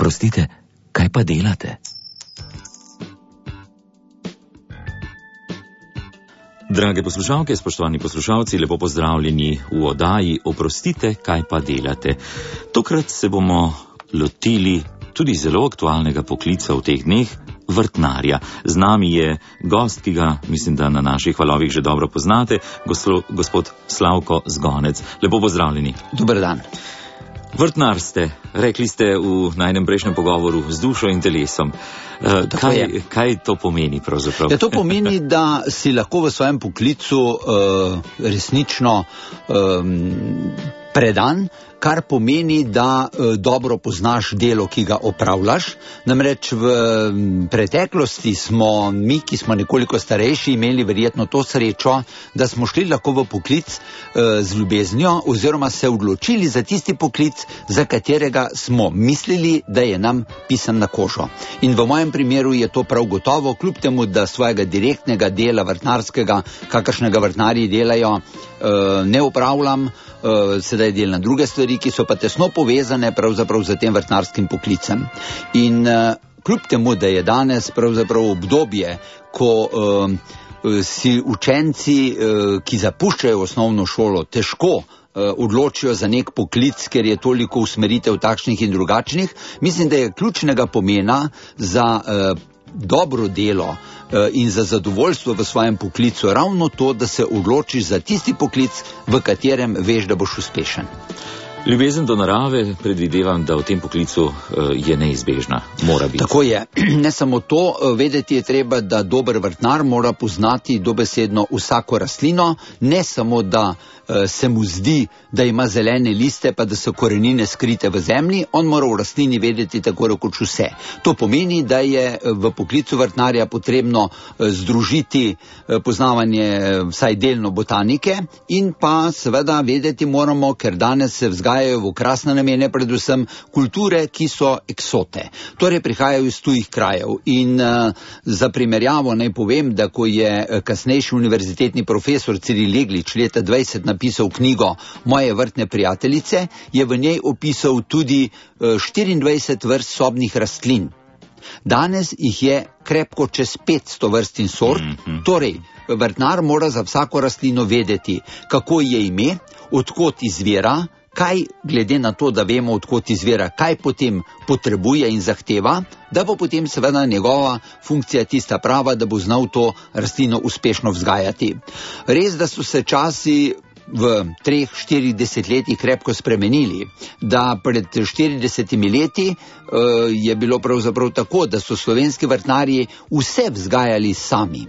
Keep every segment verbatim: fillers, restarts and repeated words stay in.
Oprostite, kaj pa delate? Drage poslušalke, spoštovani poslušalci, lepo pozdravljeni v oddaji Oprostite, kaj pa delate. Tokrat se bomo lotili tudi zelo aktualnega poklica v teh dneh, vrtnarja. Z nami je gost, ki ga mislim, da na naših valovih že dobro poznate, gospod Slavko Zgonec. Lepo pozdravljeni. Dober dan. Vrtnar ste, rekli ste v najnem prejšnjem pogovoru, z dušo in telesom. Uh, kaj, kaj to pomeni pravzaprav? Ja, to pomeni, da si lahko v svojem poklicu uh, resnično um, predan, kar pomeni, da uh, dobro poznaš delo, ki ga opravljaš. Namreč v um, preteklosti smo mi, ki smo nekoliko starejši, imeli verjetno to srečo, da smo šli lahko v poklic uh, z ljubeznijo oziroma se odločili za tisti poklic, za katerega smo mislili, da je nam pisan na kožo. In v mojem primeru je to prav gotovo, kljub temu, da svojega direktnega dela vrtnarskega, kakršnega vrtnarji delajo, uh, ne upravljam, Uh, sedaj delam druge stvari, ki so pa tesno povezane pravzaprav z tem vrtnarskim poklicem. In uh, kljub temu, da je danes pravzaprav obdobje, ko uh, si učenci, uh, ki zapuščajo osnovno šolo, težko uh, odločijo za nek poklic, ker je toliko usmeritev takšnih in drugačnih, mislim, da je ključnega pomena za uh, dobro delo in za zadovoljstvo v svojem poklicu ravno to, da se odločiš za tisti poklic, v katerem veš, da boš uspešen. Ljubezen do narave, predvidevam, da v tem poklicu je neizbežna, mora biti. Tako je. Ne samo to, vedeti je treba, da dober vrtnar mora poznati dobesedno vsako rastlino, ne samo, da se mu zdi, da ima zelene liste, pa da so korenine skrite v zemlji, on mora v rastlini vedeti tako rekoč vse. To pomeni, da je v poklicu vrtnarja potrebno združiti poznavanje vsaj delno botanike in pa seveda vedeti moramo, ker danes se vzgajajo v okrasne namene predvsem kulture, ki so eksote. Torej prihajajo iz tujih krajev. In uh, za primerjavo naj povem, da ko je kasnejši univerzitetni profesor Ciril Jeglič leta dvajset napisal knjigo Moje vrtne prijateljice, je v njej opisal tudi uh, štiriindvajset vrst sobnih rastlin. Danes jih je krepko čez petsto vrst in sort, mm-hmm. Torej vrtnar mora za vsako rastlino vedeti, kako je ime, odkot izvira, kaj, glede na to, da vemo, odkot izvira, kaj potem potrebuje in zahteva, da bo potem seveda njegova funkcija tista prava, da bo znal to rastlino uspešno vzgajati. Res, da so se časi v treh, štirih desetletjih krepko spremenili, da pred štiridesetimi leti uh, je bilo pravzaprav tako, da so slovenski vrtnarji vse vzgajali sami,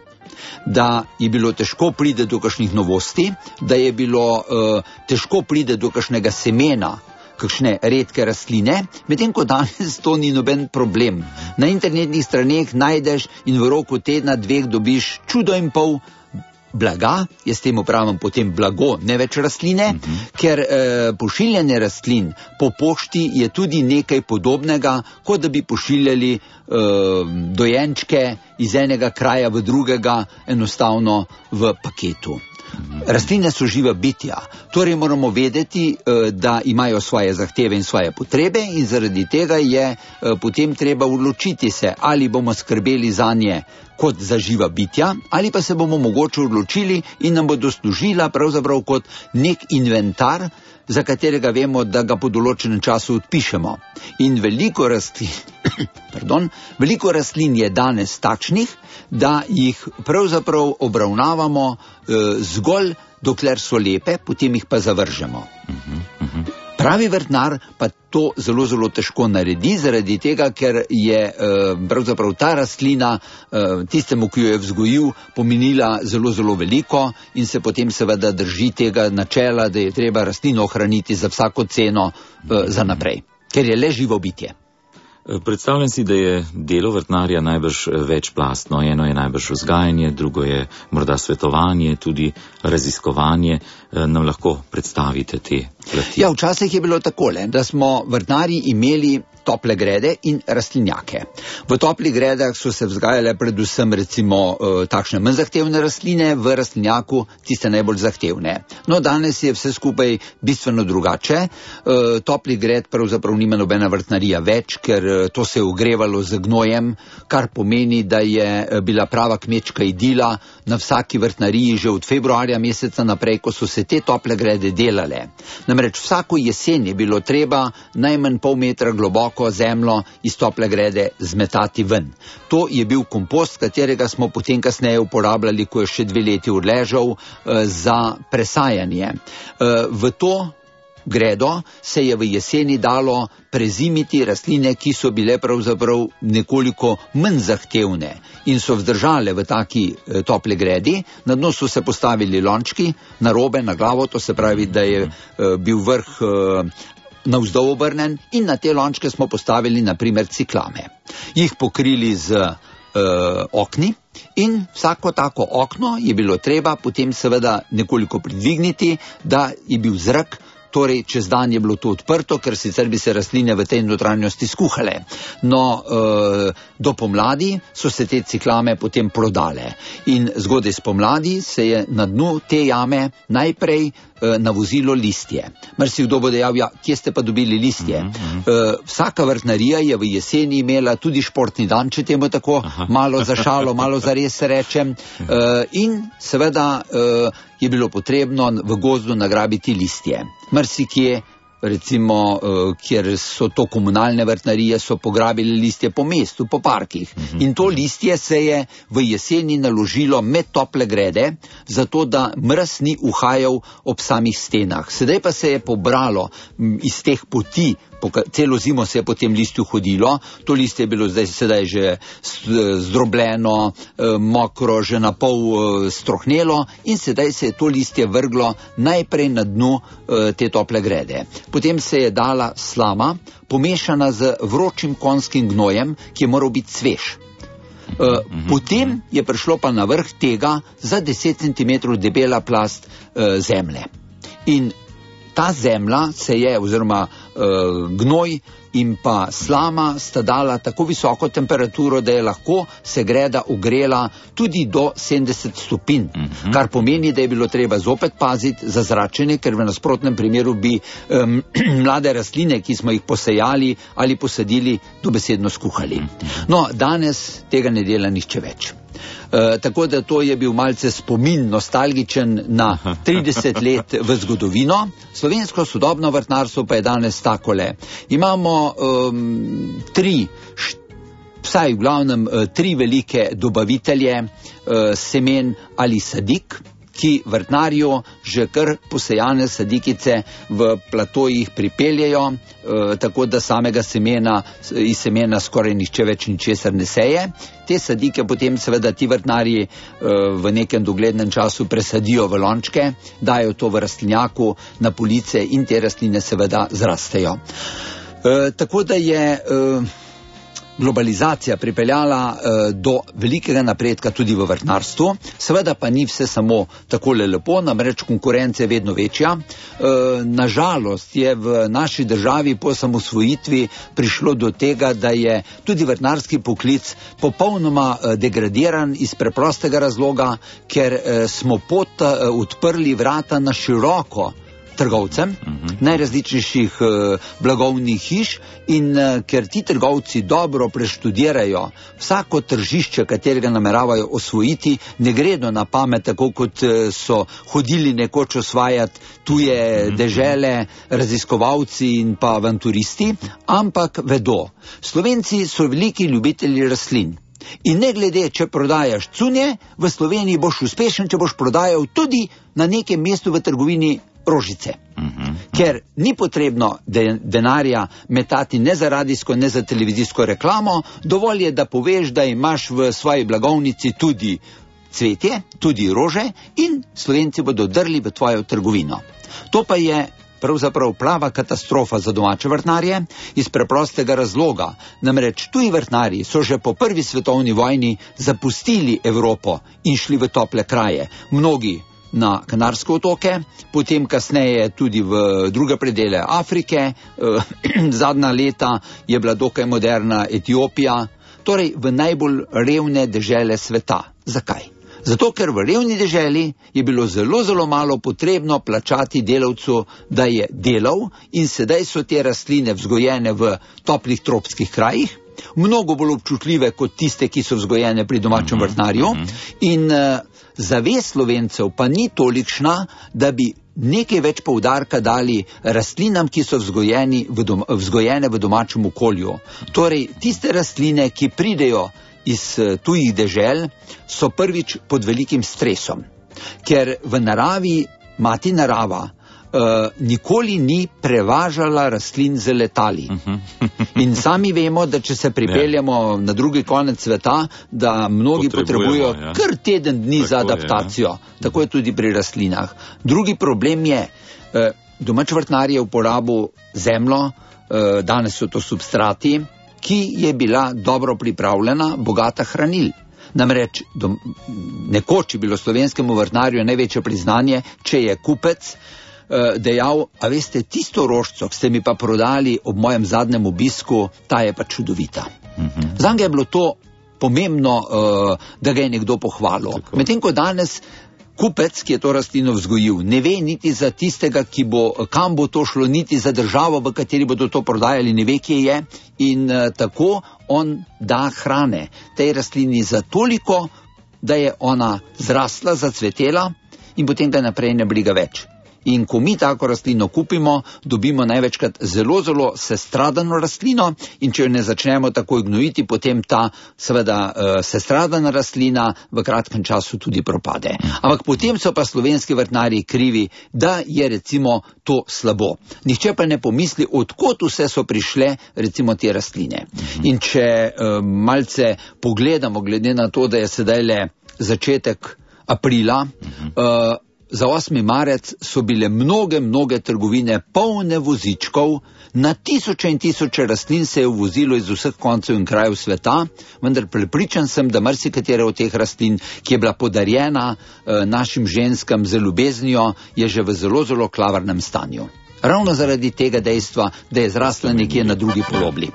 da je bilo težko priti do kakšnih novosti, da je bilo uh, težko priti do kakšnega semena, kakšne redke rastline, medtem ko danes to ni noben problem. Na internetnih straneh najdeš in v roku tedna, dveh dobiš čudo in pol blaga, jaz temu pravim potem blago, ne več rastline, mm-hmm. ker eh, pošiljanje rastlin po pošti je tudi nekaj podobnega, kot da bi pošiljali eh, dojenčke iz enega kraja v drugega, enostavno v paketu. Rastline so živa bitja, torej moramo vedeti, da imajo svoje zahteve in svoje potrebe in zaradi tega je potem treba odločiti se, ali bomo skrbeli za nje kot za živa bitja, ali pa se bomo mogoče odločili in nam bodo služila pravzaprav kot nek inventar, za katerega vemo, da ga po določenem času odpišemo. In veliko rastlin, pardon, veliko rastlin je danes takšnih, da jih pravzaprav obravnavamo eh, zgolj, dokler so lepe, potem jih pa zavržemo. Uh-huh, uh-huh. Pravi vrtnar pa to zelo, zelo težko naredi, zaradi tega, ker je eh, pravzaprav ta rastlina eh, tistemu, ki jo je vzgojil, pomenila zelo, zelo veliko in se potem seveda drži tega načela, da je treba rastlino ohraniti za vsako ceno eh, za naprej, ker je le živo bitje. Predstavljam si, da je delo vrtnarja najbrž večplastno. Eno je najbrž vzgajanje, drugo je morda svetovanje, tudi raziskovanje. Nam lahko predstavite te plati? Ja, včasih je bilo takole, da smo vrtnarji imeli tople grede in rastlinjake. V toplih gredah so se vzgajale predvsem recimo takšne manj zahtevne rastline, v rastlinjaku tiste najbolj zahtevne. No, danes je vse skupaj bistveno drugače. Toplih gred pravzaprav nima nobena vrtnarija več, ker to se je ogrevalo z gnojem, kar pomeni, da je bila prava kmečka idila na vsaki vrtnariji že od februarja meseca naprej, ko so se te tople grede delale. Namreč vsako jesen je bilo treba najmanj pol metra globoko zemljo iz tople grede zmetati ven. To je bil kompost, katerega smo potem kasneje uporabljali, ko je še dve leti odležal, za presajanje. V to gredo se je v jeseni dalo prezimiti rastline, ki so bile pravzaprav nekoliko manj zahtevne in so vzdržale v taki e, tople gredi. Na dno so se postavili lončki, na robe, na glavo, to se pravi, da je e, bil vrh e, navzdol obrnen, in na te lončke smo postavili na primer ciklame. Jih pokrili z e, okni in vsako tako okno je bilo treba potem seveda nekoliko pridvigniti, da je bil zrak. Torej, čez dan je bilo to odprto, ker sicer bi se rastline v tej notranjosti skuhale. No, e, do pomladi so se te ciklame potem prodale. In zgodaj spomladi se je na dnu te jame najprej e, navozilo listje. Marsikdo bo dejal, ja, kje ste pa dobili listje? E, vsaka vrtnarija je v jeseni imela tudi športni dan, če temu tako malo za šalo, malo za res rečem. E, in seveda e, je bilo potrebno v gozdu nagrabiti listje. Marsikje, recimo, kjer so to komunalne vrtnarije, so pograbili listje po mestu, po parkih. In to listje se je v jeseni naložilo med tople grede, zato da mraz ni uhajal ob samih stenah. Sedaj pa se je pobralo iz teh poti, celo zimo se je po tem listju hodilo, to listje je bilo zdaj sedaj že zdrobljeno, mokro, že na pol strohnelo, in sedaj se je to listje vrglo najprej na dnu te tople grede. Potem se je dala slama, pomešana z vročim konjskim gnojem, ki je moral biti svež. Potem je prišlo pa na vrh tega za deset centimetrov debela plast zemlje. In ta zemlja se je, oziroma uh, gnoj in pa slama sta dala tako visoko temperaturo, da je lahko se greda ogrela tudi do sedemdeset stopinj, uh-huh. Kar pomeni, da je bilo treba zopet paziti za zračenje, ker v nasprotnem primeru bi um, mlade rastline, ki smo jih posejali ali posadili, dobesedno skuhali. No, danes tega ne dela nihče več. Uh, tako da to je bil malce spomin nostalgičen na trideset let v zgodovino. Slovensko sodobno vrtnarstvo pa je danes takole. Imamo um, tri, vsaj v glavnem uh, tri velike dobavitelje uh, semen ali sadik, ki vrtnarju že kar posejane sadikice v platojih pripeljejo, e, tako da samega semena, iz semena skoraj nihče več ničesar ne seje. Te sadike potem seveda ti vrtnarji e, v nekem doglednem času presadijo v lončke, dajo to v rastlinjaku na police in te rastline seveda zrastejo. E, tako da je e, globalizacija pripeljala eh, do velikega napredka tudi v vrtnarstvu. Seveda pa ni vse samo takole lepo, namreč konkurenca je vedno večja. Eh, nažalost je v naši državi po samosvojitvi prišlo do tega, da je tudi vrtnarski poklic popolnoma eh, degradiran iz preprostega razloga, ker eh, smo pot eh, odprli vrata na široko trgovcem, uh-huh. najrazličnejših uh, blagovnih hiš, in uh, ker ti trgovci dobro preštudirajo vsako tržišče, katerega nameravajo osvojiti, ne gredo na pamet, tako kot uh, so hodili nekoč osvajati tuje uh-huh. dežele, raziskovalci in pa avanturisti, ampak vedo, Slovenci so veliki ljubitelji rastlin. In ne glede, če prodajaš cunje, v Sloveniji boš uspešen, če boš prodajal tudi na nekem mestu v trgovini rožice. Uh-huh. Ker ni potrebno de- denarja metati ne za radijsko, ne za televizijsko reklamo, dovolj je, da poveš, da imaš v svoji blagovnici tudi cvetje, tudi rože, in Slovenci bodo drli v tvojo trgovino. To pa je pravzaprav prava katastrofa za domače vrtnarje iz preprostega razloga. Namreč tuji vrtnarji so že po prvi svetovni vojni zapustili Evropo in šli v tople kraje. Mnogi na Kanarske otoke, potem kasneje tudi v druge predele Afrike, zadnja leta je bila dokaj moderna Etiopija, torej v najbolj revne dežele sveta. Zakaj? Zato, ker v revni deželi je bilo zelo, zelo malo potrebno plačati delavcu, da je delal, in sedaj so te rastline vzgojene v toplih tropskih krajih, mnogo bolj občutljive kot tiste, ki so vzgojene pri domačem vrtnarju, in uh, zavest Slovencev pa ni tolikšna, da bi nekaj več poudarka dali rastlinam, ki so vzgojeni v dom- vzgojene v domačem okolju. Torej, tiste rastline, ki pridejo iz tujih dežel, so prvič pod velikim stresom, ker v naravi, mati narava, uh, nikoli ni prevažala rastlin z letali. In sami vemo, da če se pripeljamo na drugi konec sveta, da mnogi potrebujejo ja. kar teden dni Tako za adaptacijo. Je, ja. Tako je tudi pri rastlinah. Drugi problem je, uh, domač vrtnar je uporabil zemljo, uh, danes so to substrati, ki je bila dobro pripravljena, bogata hranil. Namreč dom, nekoč je bilo slovenskemu vrtnarju največje priznanje, če je kupec eh, dejal, a veste, tisto rožico, ki ste mi pa prodali ob mojem zadnjem obisku, ta je pa čudovita. Mm-hmm. Zanj je bilo to pomembno, eh, da ga je nekdo pohvalil. Medtem ko danes kupec, ki je to rastlino vzgojil, ne ve niti za tistega, ki bo, kam bo to šlo, niti za državo, v kateri bodo to prodajali, ne ve, kje je, in uh, tako on da hrane tej rastlini za toliko, da je ona zrasla, zacvetela in potem ga naprej ne briga več. In ko mi tako rastlino kupimo, dobimo največkrat zelo, zelo sestradano rastlino, in če jo ne začnemo takoj gnojiti, potem ta seveda uh, sestradana rastlina v kratkem času tudi propade. Ampak potem so pa slovenski vrtnarji krivi, da je recimo to slabo. Nihče pa ne pomisli, odkot vse so prišle recimo te rastline. In če uh, malce pogledamo, glede na to, da je sedaj le začetek aprila, uh, za osmi marec so bile mnoge, mnoge trgovine polne vozičkov, na tisoče in tisoče rastlin se je vozilo iz vseh koncev in krajev sveta, vendar prepričan sem, da marsikatera od teh rastlin, ki je bila podarjena eh, našim ženskam z ljubeznijo, je že v zelo, zelo klavrnem stanju. Ravno zaradi tega dejstva, da je zrasla nekje na drugi polobli.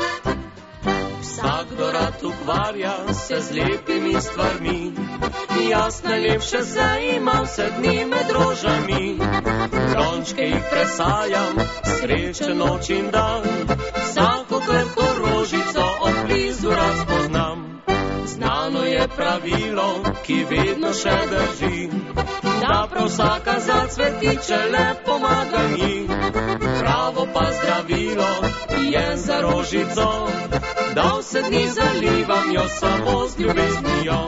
Vsakdo rad ukvarja se z lepimi stvarmi, jaz najlepše zajimam se dni med rožami. Lončke jih presajam, sreče noč in dan, vsako krhko rožico od blizu razpoznam. Znano je pravilo, ki vedno še drži, da prav vsaka zacveti, če le pomaga ji. Pravo pa zdravilo je za rožico, da vse dni zalivam jo samo z ljubeznijo.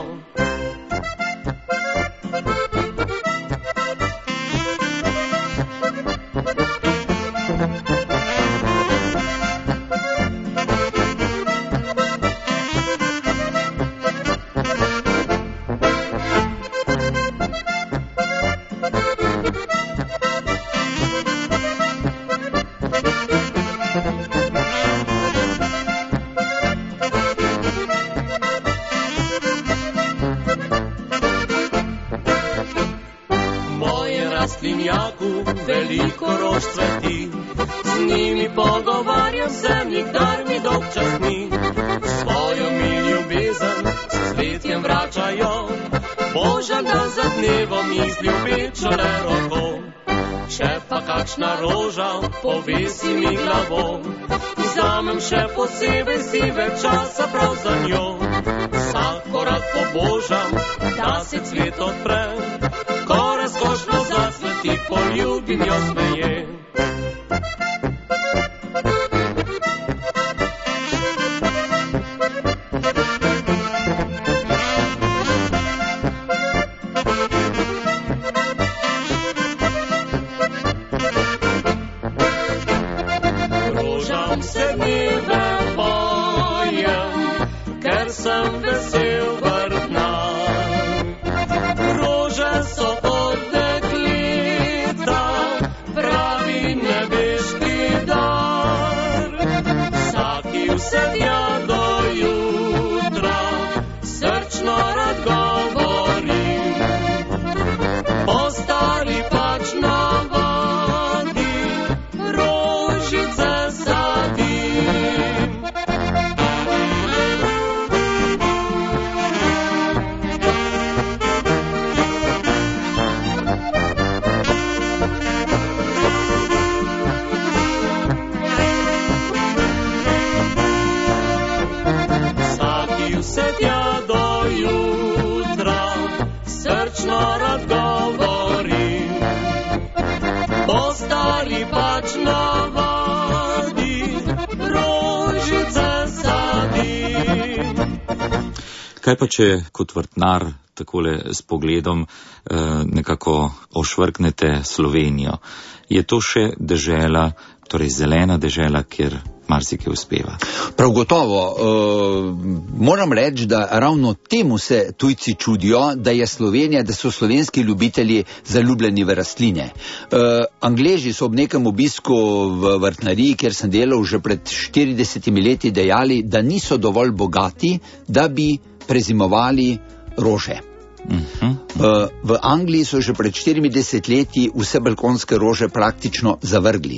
Rastlinjaku veliko rož cveti, z njimi pogovarjam se, nikdar mi dolgčas ni. Svojo mi ljubezen s cvetjem vračajo, Boža da za dnevom jih z ljubečo le roko. Če pa kakšna roža povesi mi glavo, vzamem še posebej si več časa prav za njo. Vsako rad pobožam, da se cvet odpre, ko razkošno zacveti, poljubim jo smeje. Rožam se dneve pojem, ker sem vesel vrtnar. Rože so od dekleta pravi nebeški dar. Vsaki vse dja do jutra srčno rad govorim, po Kaj pa če kot vrtnar takole s pogledom nekako ošvrknete Slovenijo? Je to še dežela, torej zelena dežela, kjer marsikaj uspeva? Prav gotovo. Uh, moram reči, da ravno temu se tujci čudijo, da je Slovenija, da so slovenski ljubitelji zaljubljeni v rastline. Uh, Angleži so ob nekem obisku v vrtnariji, kjer sem delal že pred štiridesetimi leti, dejali, da niso dovolj bogati, da bi prezimovali rože. Uh-huh. Uh, v Angliji so že pred štirimi desetletji vse balkonske rože praktično zavrgli.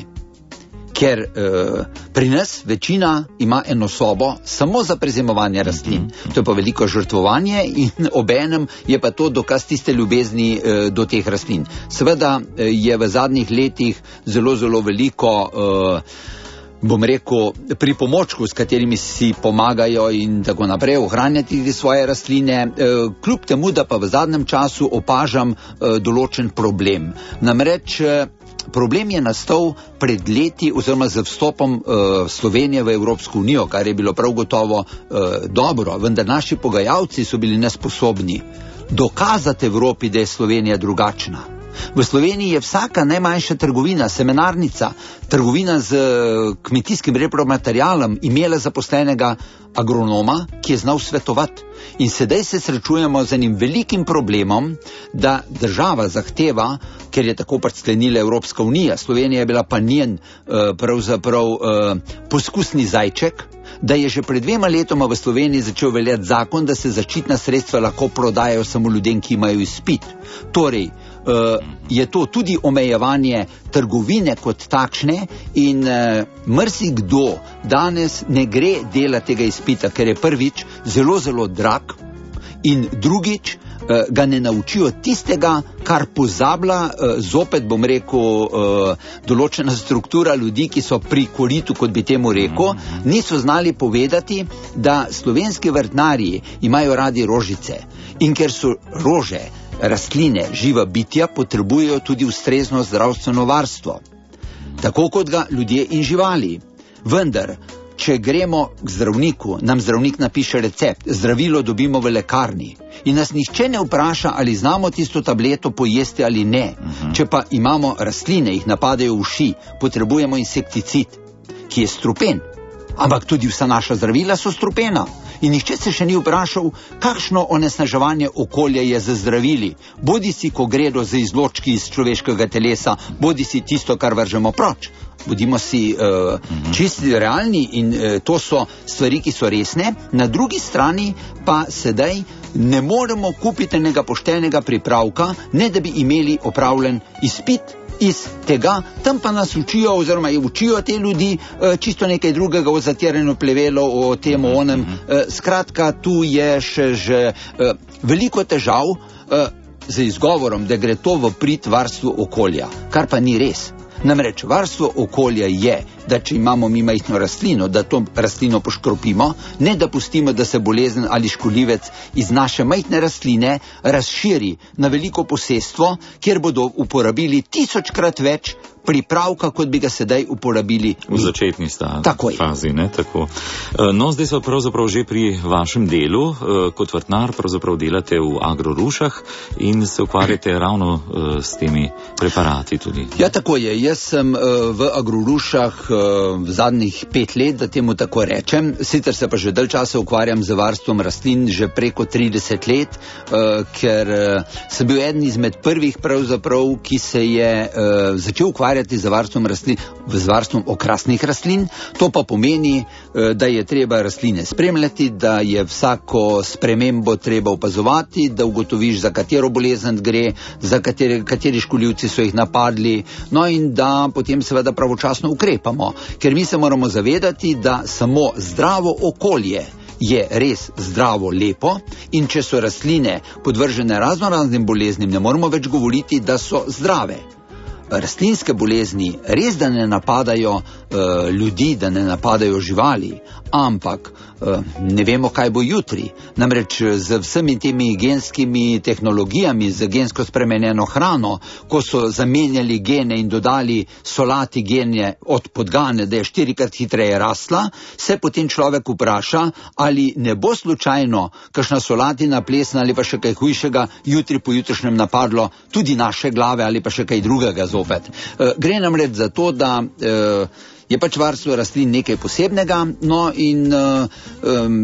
Ker uh, pri nas večina ima eno sobo samo za prezimovanje rastlin. To je pa veliko žrtvovanje in obenem je pa to dokaz tiste ljubezni uh, do teh rastlin. Seveda uh, je v zadnjih letih zelo, zelo veliko uh, bom rekel, pripomočkov, s katerimi si pomagajo in tako naprej ohranjati svoje rastline, kljub temu, da pa v zadnjem času opažam določen problem. Namreč problem je nastal pred leti oziroma z vstopom Slovenije v Evropsko unijo, kar je bilo prav gotovo dobro, vendar naši pogajalci so bili nesposobni dokazati Evropi, da je Slovenija drugačna. V Sloveniji je vsaka najmanjša trgovina, semenarnica, trgovina z kmetijskim repromaterialom imela zaposlenega agronoma, ki je znal svetovati. In sedaj se srečujemo z enim velikim problemom, da država zahteva, ker je tako pač sklenila Evropska unija, Slovenija je bila pa njen pravzaprav poskusni zajček, da je že pred dvema letoma v Sloveniji začel veljati zakon, da se zaščitna sredstva lahko prodajajo samo ljudem, ki imajo izpit. Torej, Uh, je to tudi omejevanje trgovine kot takšne in uh, marsikdo danes ne gre dela tega izpita, ker je prvič zelo, zelo drag in drugič uh, ga ne naučijo tistega, kar pozablja, uh, zopet bom rekel, uh, določena struktura ljudi, ki so pri koritu, kot bi temu rekel, niso znali povedati, da slovenski vrtnarji imajo radi rožice in ker so rože rastline, živa bitja, potrebujejo tudi ustrezno zdravstveno varstvo, tako kot ga ljudje in živali. Vendar, če gremo k zdravniku, nam zdravnik napiše recept, zdravilo dobimo v lekarni in nas nihče ne vpraša, ali znamo tisto tableto pojesti ali ne. Uh-huh. Če pa imamo rastline, jih napadajo uši, potrebujemo insekticid, ki je strupen, ampak tudi vsa naša zdravila so strupena. In nihče se še ni vprašal, kakšno onesnaževanje okolja je z zdravili, bodi si, ko gredo z izločki iz človeškega telesa, bodi si tisto, kar vržemo proč. Bodimo si uh, čisti realni in uh, to so stvari, ki so resne. Na drugi strani pa sedaj ne moremo kupiti enega poštenega pripravka, ne da bi imeli opravljen izpit iz tega, tam pa nas učijo oziroma učijo te ljudi uh, čisto nekaj drugega, o zatiranju plevelov, o tem, o onem. Uh, skratka, tu je še že uh, veliko težav uh, z izgovorom, da gre to v prid varstvu okolja, kar pa ni res. Namreč varstvo okolja je, da če imamo mi majhno rastlino, da to rastlino poškropimo, ne da pustimo, da se bolezen ali škodljivec iz naše majhne rastline razširi na veliko posestvo, kjer bodo uporabili tisočkrat več pripravka, kot bi ga sedaj uporabili v začetni sta- fazi. Ne? Tako. No, zdaj so pravzaprav že pri vašem delu, kot vrtnar pravzaprav delate v agrorušah in se ukvarjate ravno s temi preparati tudi. Ja, tako je. Jaz sem v agrorušah v zadnjih pet let, da temu tako rečem, sicer se pa že dalj časa ukvarjam z varstvom rastlin že preko trideset let, ker sem bil eden izmed prvih pravzaprav, ki se je začel ukvarjati z varstvom rastlin, z varstvom okrasnih rastlin. To pa pomeni, da je treba rastline spremljati, da je vsako spremembo treba opazovati, da ugotoviš, za katero bolezen gre, za kateri, kateri škodljivci so jih napadli, no in da potem seveda pravočasno ukrepamo. Ker mi se moramo zavedati, da samo zdravo okolje je res zdravo, lepo in če so rastline podvržene razno raznim boleznim, ne moramo več govoriti, da so zdrave. Rastlinske bolezni res, da ne napadajo uh, ljudi, da ne napadajo živali, ampak ne vemo, kaj bo jutri. Namreč z vsemi temi genskimi tehnologijami, z gensko spremenjeno hrano, ko so zamenjali gene in dodali solati gene od podgane, da je štirikrat hitreje rasla, se potem človek vpraša, ali ne bo slučajno kakšna solatina plesna ali pa še kaj hujšega jutri po jutrišnjem napadlo tudi naše glave ali pa še kaj drugega zopet. Gre namreč za to, da je pač varstvo rastlin nekaj posebnega, no in um,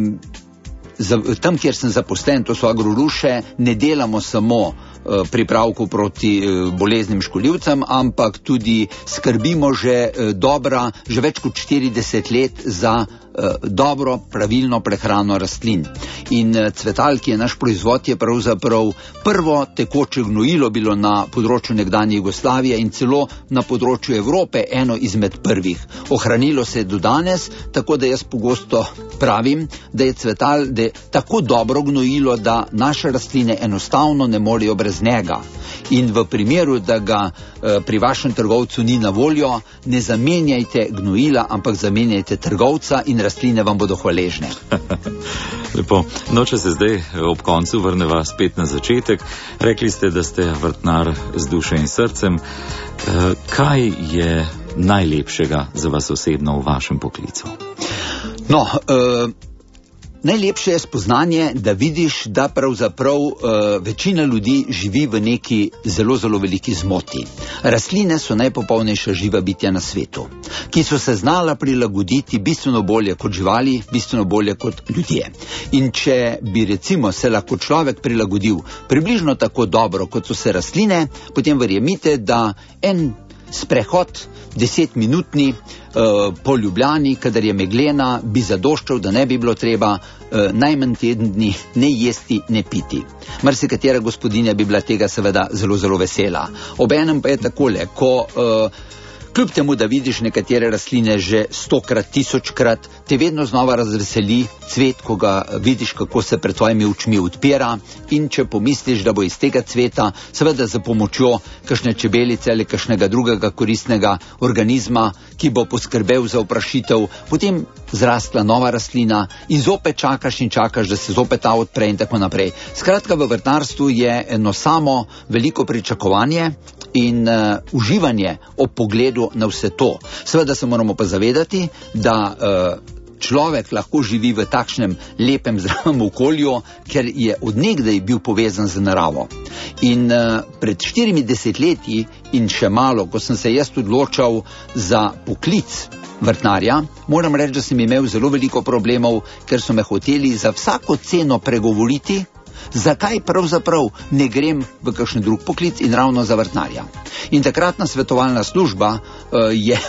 za, tam, kjer sem zaposlen, to so agroruše, ne delamo samo uh, pripravkov proti uh, boleznim škodljivcem, ampak tudi skrbimo že uh, dobra, že več kot štirideset let za dobro, pravilno prehrano rastlin. In cvetal, ki je naš proizvod, je pravzaprav prvo tekoče gnojilo bilo na področju nekdanje Jugoslavije in celo na področju Evrope eno izmed prvih. Ohranilo se je do danes, tako da jaz pogosto pravim, da je cvetal da je tako dobro gnojilo, da naše rastline enostavno ne morejo brez njega. In v primeru, da ga eh, pri vašem trgovcu ni na voljo, ne zamenjajte gnojila, ampak zamenjajte trgovca in rastline vam bodo hvaležne. Lepo. No, če se zdaj ob koncu vrneva spet na začetek, rekli ste, da ste vrtnar z dušo in srcem. Eh, kaj je najlepšega za vas osebno v vašem poklicu? No, eh, najlepše je spoznanje, da vidiš, da pravzaprav uh, večina ljudi živi v neki zelo, zelo veliki zmoti. Rastline so najpopolnejša živa bitja na svetu, ki so se znala prilagoditi bistveno bolje kot živali, bistveno bolje kot ljudje. In če bi recimo se lahko človek prilagodil približno tako dobro, kot so se rastline, potem verjemite, da en sprehod desetminutni uh, po Ljubljani, kadar je meglena, bi zadoščal, da ne bi bilo treba uh, najmanj teden dni ne jesti, ne piti. Marsikatera gospodinja bi bila tega seveda zelo, zelo vesela. Obenem pa je takole, ko uh, kljub temu, da vidiš nekatere rastline že stokrat, tisočkrat, te vedno znova razveseli cvet, ko ga vidiš, kako se pred tvojimi očmi odpira, in če pomisliš, da bo iz tega cveta, seveda za pomočjo kakšne čebelice ali kakšnega drugega koristnega organizma, ki bo poskrbel za oprašitev, potem zrastla nova rastlina in zopet čakaš in čakaš, da se zopet ta odpre in tako naprej. Skratka, v vrtnarstvu je eno samo veliko pričakovanje in uh, uživanje ob pogledu na vse to. Seveda se moramo pa zavedati, da uh, človek lahko živi v takšnem lepem zdravem okolju, ker je odnegdaj bil povezan z naravo. In uh, pred štirimi desetletji in še malo, ko sem se jaz odločal za poklic vrtnarja, moram reči, da sem imel zelo veliko problemov, ker so me hoteli za vsako ceno pregovoriti, zakaj pravzaprav ne grem v kakšen drug poklic in ravno za vrtnarja. In takratna svetovalna služba uh, je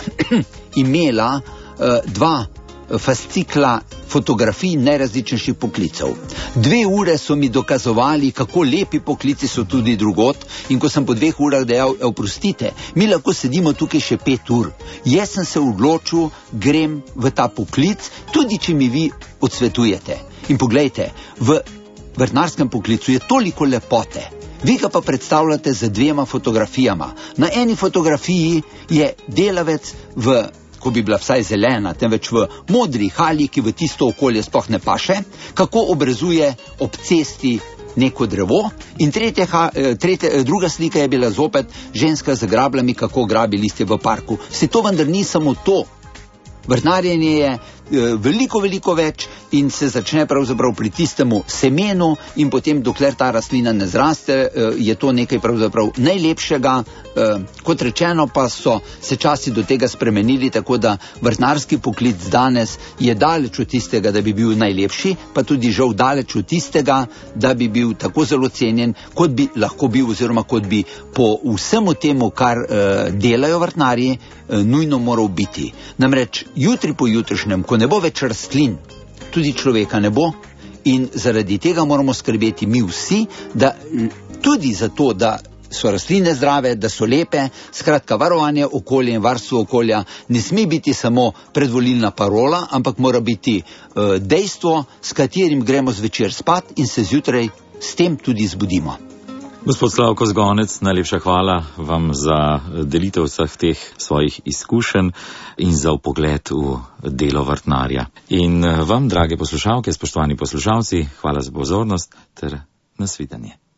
imela uh, dva fascikla fotografij najrazličnejših poklicev. Dve ure so mi dokazovali, kako lepi poklici so tudi drugot, in ko sem po dveh urah dejal, oprostite, mi lahko sedimo tukaj še pet ur. Jaz sem se odločil, grem v ta poklic, tudi če mi vi odsvetujete. In poglejte, v vrtnarskem poklicu je toliko lepote. Vi ga pa predstavljate z dvema fotografijama. Na eni fotografiji je delavec v, ko bi bila vsaj zelena, temveč v modri halji, ki v tisto okolje sploh ne paše, kako obrezuje ob cesti neko drevo, in tretja, tretja, druga slika je bila zopet ženska z grabljami, kako grabi listje v parku. Se to vendar ni samo to. Vrtnarjenje je veliko, veliko več in se začne pravzaprav pri tistemu semenu, in potem, dokler ta rastlina ne zraste, je to nekaj pravzaprav najlepšega. Kot rečeno, pa so se časi do tega spremenili, tako da vrtnarski poklic danes je daleč od tistega, da bi bil najlepši, pa tudi žal daleč od tistega, da bi bil tako zelo cenjen, kot bi lahko bil, oziroma kot bi po vsemu temu, kar delajo vrtnarji, nujno moral biti. Namreč jutri po jutrišnjem, ko ne bo več rastlin, tudi človeka ne bo, in zaradi tega moramo skrbeti mi vsi, da tudi za to, da so rastline zdrave, da so lepe. Skratka, varovanje okolja in varstvo okolja ne sme biti samo predvolilna parola, ampak mora biti uh, dejstvo, s katerim gremo zvečer spat in se zjutraj s tem tudi zbudimo. Gospod Slavko Zgonec, najlepša hvala vam za delitev vseh teh svojih izkušenj in za vpogled v delo vrtnarja. In vam, drage poslušalke, spoštovani poslušalci, hvala za pozornost ter nasvidenje.